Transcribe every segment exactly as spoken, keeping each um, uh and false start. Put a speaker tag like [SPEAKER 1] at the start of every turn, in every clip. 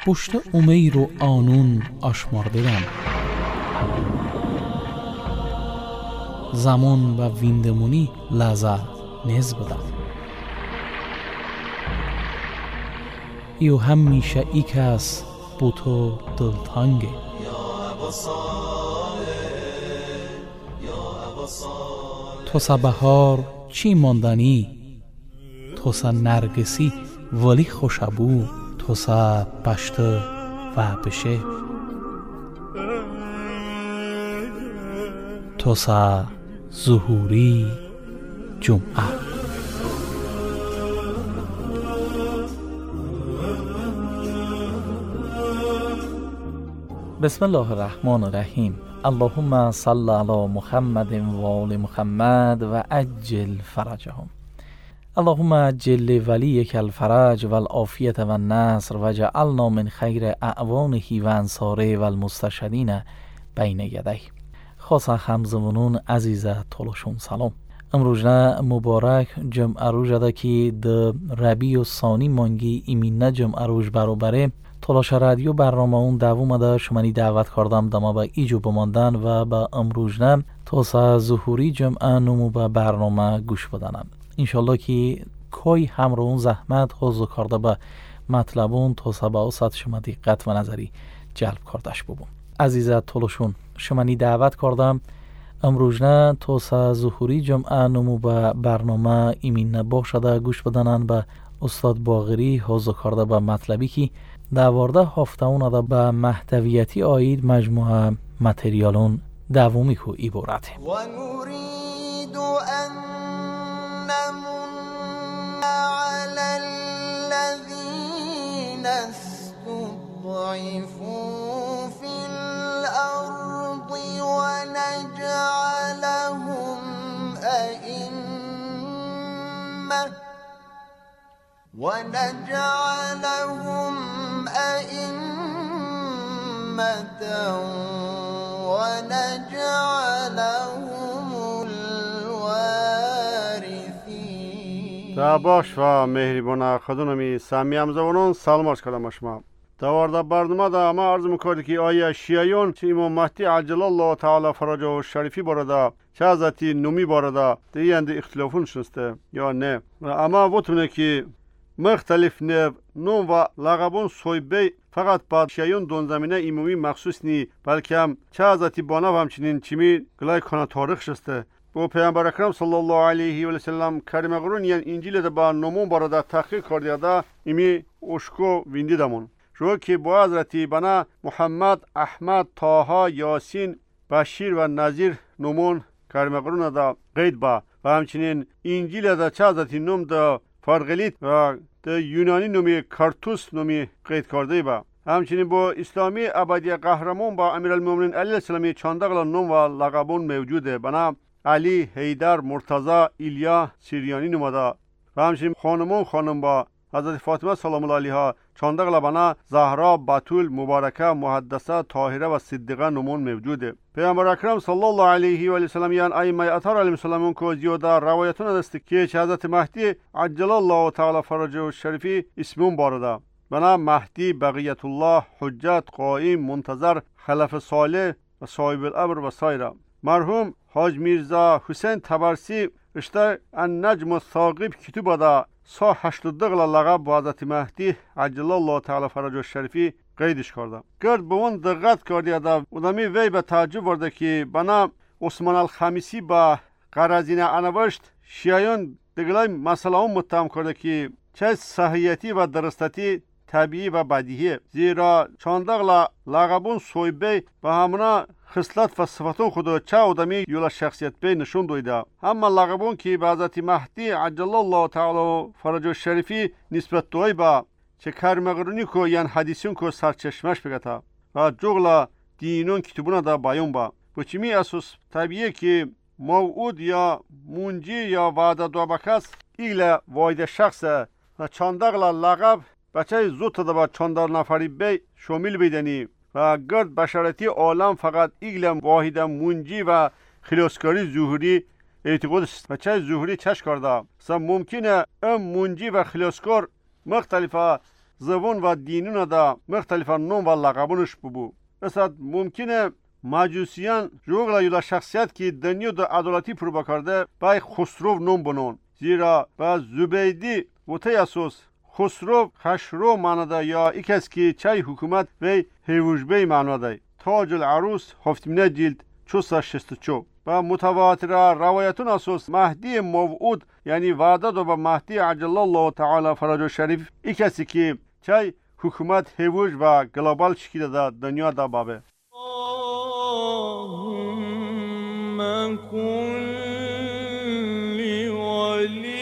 [SPEAKER 1] پشت امیر و آنون آشمارده‌ام. زمان و ویندمونی لازر نز بدم. ایو همیشه ای کس بو تو دلتانگه. تو سا بهار چی ماندنی، تو سا نرگسی ولی خوشبو، تو سا پشت و بشه، تو سا ظهوری جمعه. بسم الله الرحمن الرحیم. اللهم صل علی محمد و آل محمد و عجل فرجهم. اللهم عجل ولیک الفرج و العافیت و النصر و جعلنا من خیر اعوانه و انصاره و المستشهدین بین یدیه. خاصا همزمانون عزیز طولشون سلام. امروز مبارک جمعه روز ده که د ربیع ثانی مانگی ایمین جمعه روز برابره تلاش رادیو برنامه اون دوام ده شمانی دعوت کردم دما با ایجو بماندن و با امروز نه توسا ظهوری جمعه نمو با برنامه گوش بدنم. انشالله که کوی هم رو اون زحمت حضور کرده با مطلبون توسا با اوسط شما دقت و نظری جلب کردش ببون. عزیزت طولشون شمانی دعوت کردم امروز نه توسا ظهوری جمعه نمو با برنامه ایمین باشده گوش بدنن با استاد باقری حضور کرده با مطلبی که دوارده هفته اون ده به محتویتی آید مجموعه متریالون دومی که عبارته.
[SPEAKER 2] و نريد ان نمن على الذين استضعفوا في الارض ونجعلهم ائمه ونجعلهم أئمة ونجعلهم الوارثين.
[SPEAKER 3] تاباش و مهربان خدونمی سمی همزبانان سلام عرض کردم شما. دوارده برنامه دا ما عرض میکردی که آیا شیعیان چه امام مهدی عجل الله تعالی فرجه و شریفی بارده چه حضرت نومی بارده دیگه اختلافون شسته یا نه، و اما بتونه که مختلف نو نوم و لقبون صویبه فقط با شیعیان دون زمینه ایمومی مخصوص نی، بلکه هم چه حضرت بانا و همچنین چیمی گلای کنه تاریخ شسته. با پیامبر اکرم صلی الله علیه و سلم کریم قرون یعنی انجیل ده با نمون بارده تحقیق کرده ده ایمی اشکو ویندی دمون رو که با حضرت بنا محمد، احمد، طه، یاسین، بشیر و نذیر نمون کریم قرون ده قید با و همچنین انجیل ده چه حضرت نوم ده فارغلیت و ده یونانی نومی کارتوس نومی قید کرده با همچنین با اسلامی ابدی قهرمان با امیرالمومنین علی علیه السلامی چندقل نوم و لقبون موجوده. بنا علی، حیدر، مرتضی، ایلیا، سیریانی نموده و همچنین خانمون خانم با حضرت فاطمه سلام الله علیها چندقل بنا زهرا، بتول، مبارکه، محدثه، طاهره و صدیقه نمون موجوده. پیامبر اکرم صلی الله علیه و آله و سلم یان ائمه اطهار علیهم السلام کو زیاده روایتون است که حضرت مهدی عجل الله تعالی فرجه و شریفی اسمون بارده. بنا مهدی بقیت الله، حجت، قائم، منتظر، خلف صالح و صاحب الامر و سایر. مرحوم حاج میرزا حسین تبرسی اشته النجم الثاقب کتب دا سا هشتاد لقب با حضرت مهدی عجل الله تعالی فرجه و شریفی قیدش کرده. گرد به اون دقت کردی دا ادامی وی به تعجب ورده که بنا عثمان الخمیسی با قرازین انوشت شیعیان دگلای مسئله هم متهم کرده که چه صحیحیتی و درستتی طبیعی و بدیهی، زیرا چندقل لقبون صویبه به همونا خصلت و صفتون خود چه آدمی یولا شخصیت به نشون دویده. اما لقبون که به حضرت مهدی عجل الله تعالی فرجه شریفی نسبت دوی با چه کریم قرونی کو یعنی حدیثون کو سرچشمش بگتا و جغل دینون کتبون دا بیان با بچمی اساس طبیعی که موعود یا منجی یا وعده دو بکس ایل واید شخص و چندقل لقب بچه زود دا با چندر نفری بی شامل بیدنی و گرد بشرتی عالم فقط ایل واحد منجی و خلاصکاری ظهوری اعتقاد است. بچه ظهوری چش کرده سم ممکنه ام منجی و خلاصکار مختلفه زبان و دینون دا مختلف نام و لقبونش ببو. اصلا ممکنه ماجوسیان جوغلا یولا شخصیت که دنیا دا عدالتی پروبا کرده بای خسرو نام بنون. زیرا با زبیدی و تیاسوس خسرو خشرو معنادا یا ای کس که چای حکومت و هیوشبه معنادا. تاج العروس هفتمینه جلد چوسا شست چو. با متواتر روایتون اساس مهدی موعود یعنی وعده دو با مهدی عجل الله تعالی فرج شریف ای کسی که چای حکومت هیوش و گلوبال شکل دا دنیا دا بابه.
[SPEAKER 4] من کلی ولی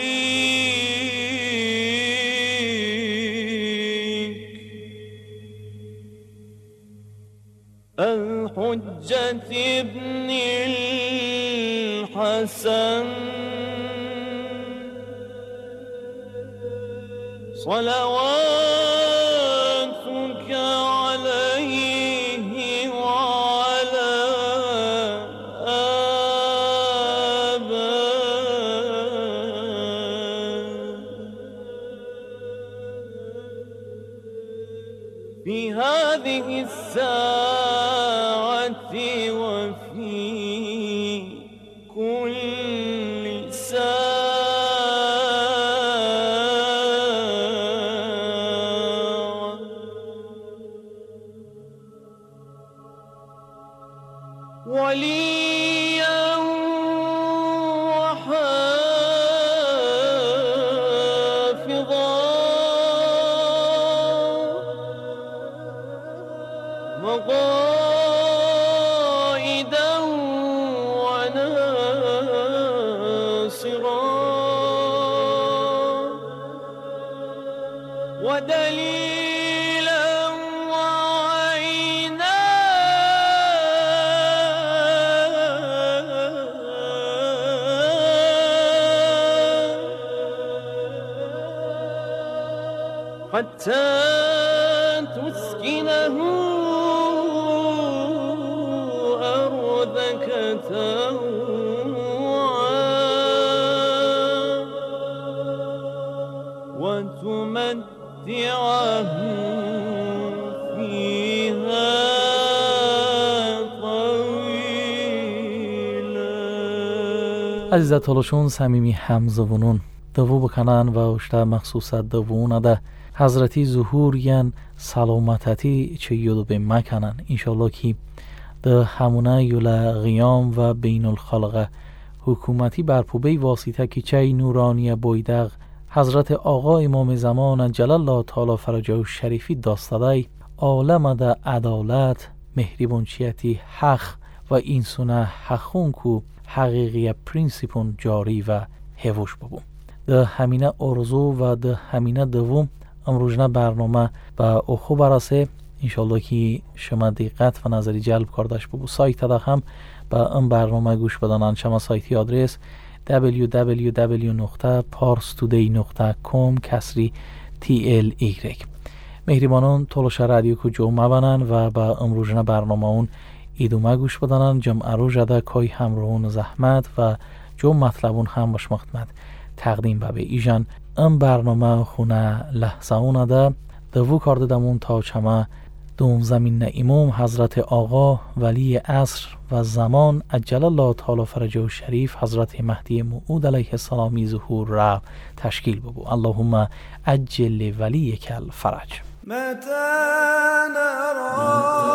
[SPEAKER 4] الحجة ابن الحسن صلواتك عليه وعلى آبائه في هذه الساعة وليا وحافظا وقائدا وناصرا ودليلا وعينا حتى تسكنه أرضك طوعا وتمتعه فيها طويلا.
[SPEAKER 1] عزیزت الاشون صمیمی همزبونون دوو بکنن و اشتا مخصوصا دوونه ده حضرتی ظهور ین سلامتتی چه یودو به مکنن انشالله که ده همونه یولا غیام و بین الخلقه حکومتی برپوبه واسطه که چه نورانی بویدغ حضرت آقا امام زمان جلال الله تعالی فرجه و شریفی داستده عالم ده عدالت مهربانچیتی حق و اینسونه حقون کو حقیقی پرینسیپون جاری و هوش ببون. ده همینه ارزو و ده همینه دوم امروزنه برنامه با اخو براسه انشالله که شما دقت و نظری جلب کردش ببو. سایت دا هم با این برنامه گوش بدانن. شما سایتی آدرس دبلیو دبلیو دبلیو نقطه پارس تودی نقطه کام کسری تی ال ایگرگ. مهربانان تولوش رادیو کو جو مبنن و با امروزنه برنامه اون ایدومه گوش بدانن. جمع رو جده کای همراهون زحمت و جو مطلبون هم باش مختمد تقدیم به ایجان ام برنامه خونه لحظه اونه ده دوو کارده دمون تا چمه دوم زمین امام حضرت آقا ولی عصر و زمان عجل الله تعالی فرجه و شریف حضرت مهدی موعود علیه السلامی ظهور را تشکیل ببو. اللهم عجل ولیک الفرج.
[SPEAKER 4] متى نرى